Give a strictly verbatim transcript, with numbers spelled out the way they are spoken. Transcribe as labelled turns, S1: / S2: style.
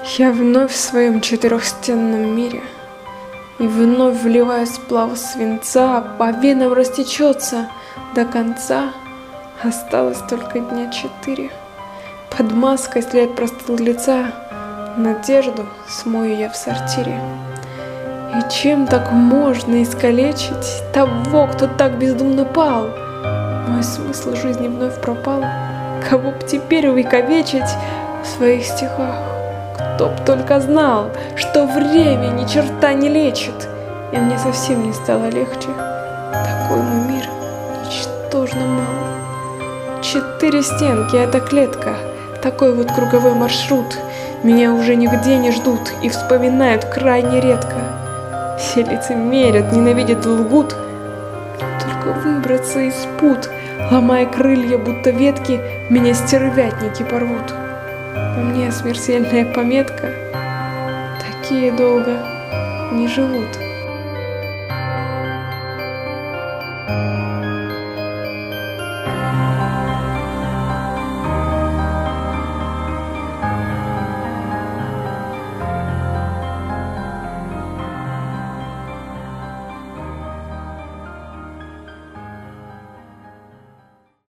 S1: Я вновь в своем четырехстенном мире, и вновь вливая сплав свинца, по венам растечется до конца. Осталось только дня четыре. Под маской след простыл лица, надежду смою я в сортире. И чем так можно искалечить того, кто так бездумно пал? Мой смысл жизни вновь пропал. Кого б теперь увековечить в своих стихах? Кто б только знал, что время ни черта не лечит. И мне совсем не стало легче. Такой мой мир ничтожно мал. Четыре стенки — это клетка, такой вот круговой маршрут. Меня уже нигде не ждут и вспоминают крайне редко. Все лицемерят, ненавидят и лгут. Только выбраться из пут, ломая крылья, будто ветки, меня стервятники порвут. У меня смертельная пометка: такие долго не живут.